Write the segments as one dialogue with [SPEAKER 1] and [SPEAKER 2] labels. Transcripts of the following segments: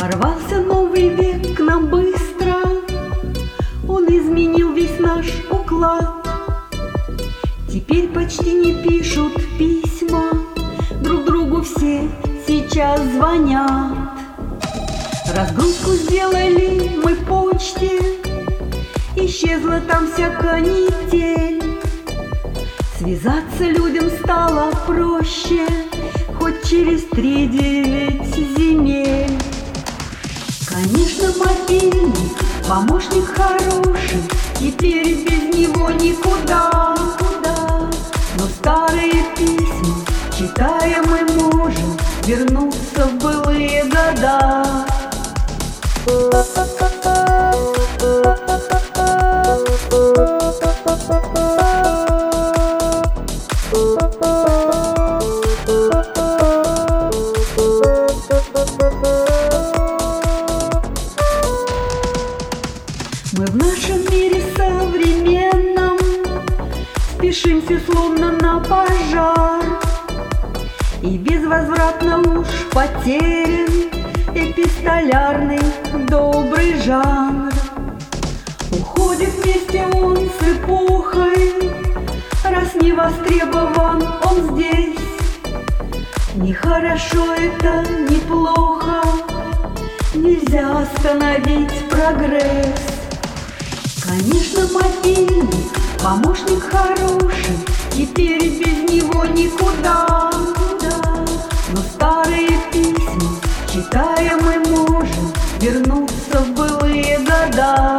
[SPEAKER 1] Ворвался новый век к нам быстро, он изменил весь наш уклад. Теперь почти не пишут письма, друг другу все сейчас звонят. Разгрузку сделали мы почте, исчезла там вся канитель. Связаться людям стало проще, хоть через 3-9 земель. Конечно, мобильник, помощник хороший, теперь без него никуда. Но старые письма, читая, мы можем вернуться в былые года. Мы в нашем мире современном спешимся словно на пожар, и безвозвратно уж потерян эпистолярный добрый жанр. Уходит вместе он с эпохой, раз не востребован он здесь. Ни хорошо это, ни плохо, нельзя остановить прогресс. Конечно, мобильник, помощник хороший, теперь без него никуда. Но старые письма, читая, мы можем вернуться в былые года.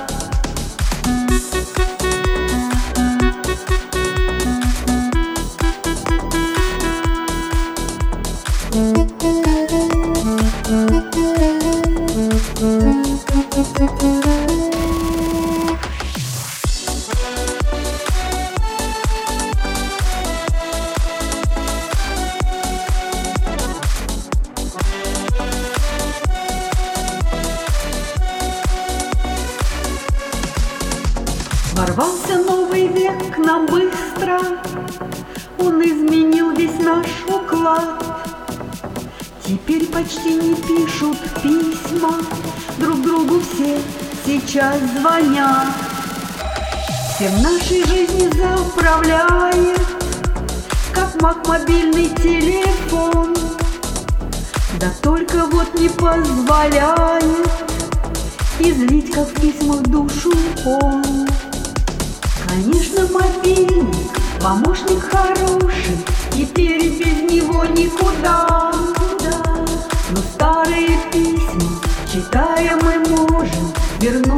[SPEAKER 1] Ворвался новый век к нам быстро, он изменил весь наш уклад. Теперь почти не пишут письма, друг другу все сейчас звонят. Всем нашей жизни заправляет, как маг, мобильный телефон. Да только вот не позволяет излить, как в письмах, душу он. Конечно, мобильник, помощник хороший, теперь без него никуда. Но старые письма, читая, мы можем вернуться